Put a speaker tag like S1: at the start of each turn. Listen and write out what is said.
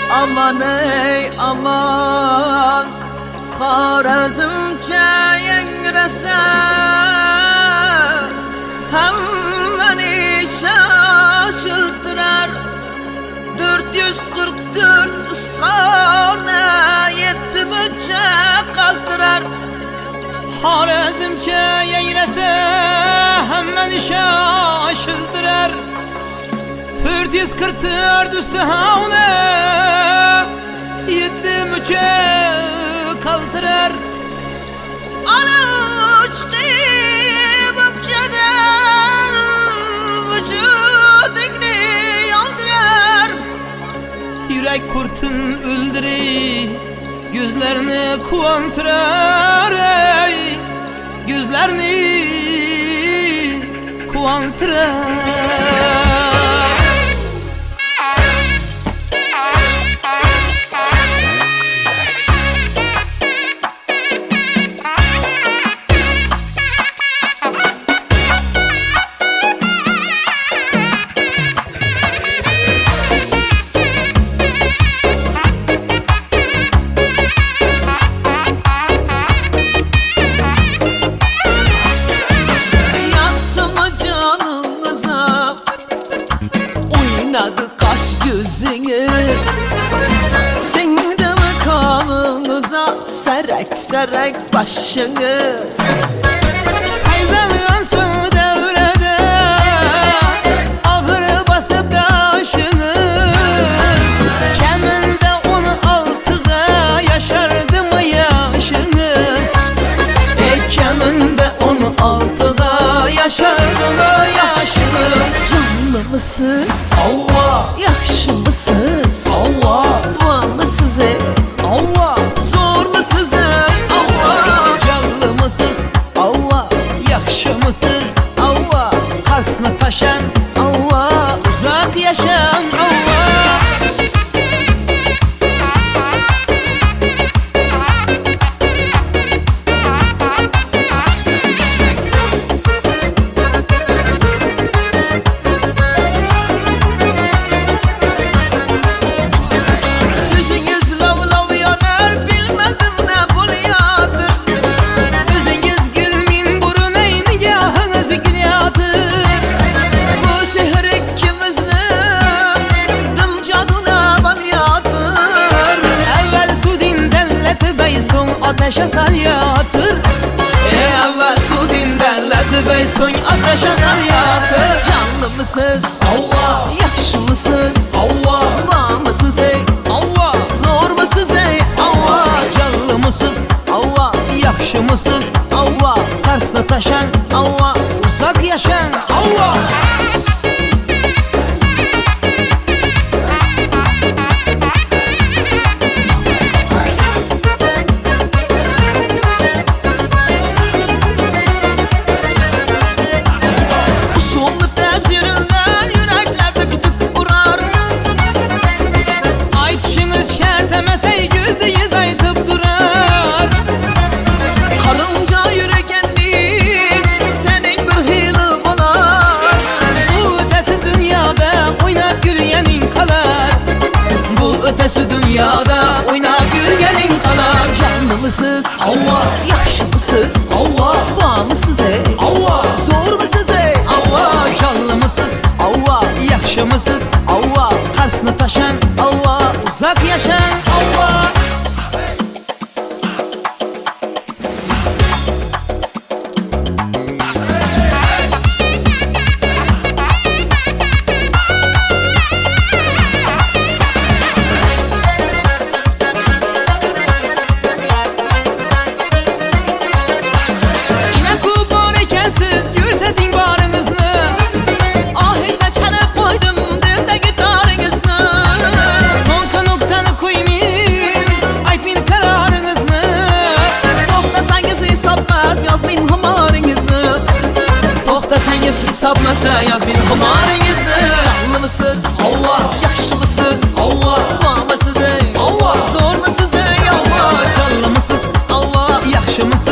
S1: Aman ey aman, Xorazmcha yangrasa, hammani shoshiltirar. 444 istixona yettimicha qaltirar.
S2: Xorazmcha yangrasa, hammani shoshiltirar. 444 istixona yettimicha qaltirar.
S1: Aluchqi bukchadan vujudingni yondirar.
S2: Yurak kurtin o'ldirar, gözlerini quvontirar. Gözlerini quvontirar.
S1: Oynadı kaş gözünüz, sindi mi kanınıza serek serek başınız.
S2: Fayzalanan son devrede ağır basıp başınız. Keminde 16'da yaşardı mı yaşınız?
S1: Keminde 16'da yaşardı mı yaşınız? Canlı mısınız?
S2: Allah!
S1: Yaxşı mısınız?
S2: Allah!
S1: Var mısınız?
S2: Allah!
S1: Zor mısınız? Allah!
S2: Canlı mısınız?
S1: Allah!
S2: Yaxşı mısınız?
S1: Allah!
S2: Kasna taşan
S1: Allah!
S2: uzak yaşam Allah! Ateşe sar yatır.
S1: Evvel su dinderlerdi bey, son ateşe sar yatır. Canlı mısınız?
S2: Allah!
S1: Yaxşı mısınız?
S2: Allah!
S1: Var mısınız ey?
S2: Allah!
S1: Zor mısınız ey? Allah!
S2: Canlı mısınız?
S1: Allah!
S2: Yaxşı mısınız?
S1: Allah!
S2: Karsda taşan
S1: Allah!
S2: uzak yaşan Allah!
S1: Dünyada oyna gülgenin kanar. Canlı mısınız?
S2: Allah!
S1: Yaxşı mısınız?
S2: Allah!
S1: Var mısınız ey?
S2: Allah!
S1: Zor mısınız ey? Allah!
S2: Canlı mısınız?
S1: Allah!
S2: Yaxşı mısınız?
S1: Allah!
S2: Karsını taşan
S1: Allah!
S2: uzak yaşan Allah!
S1: Hesapmasa yaz bir xumaringizni. Canlı mısınız?
S2: Allah!
S1: Yaxşı mısınız?
S2: Allah!
S1: Var mısınız ey?
S2: Allah!
S1: Zor mısınız ey? Allah!
S2: Canlı mısınız?
S1: Allah!
S2: Yaxşı mısınız?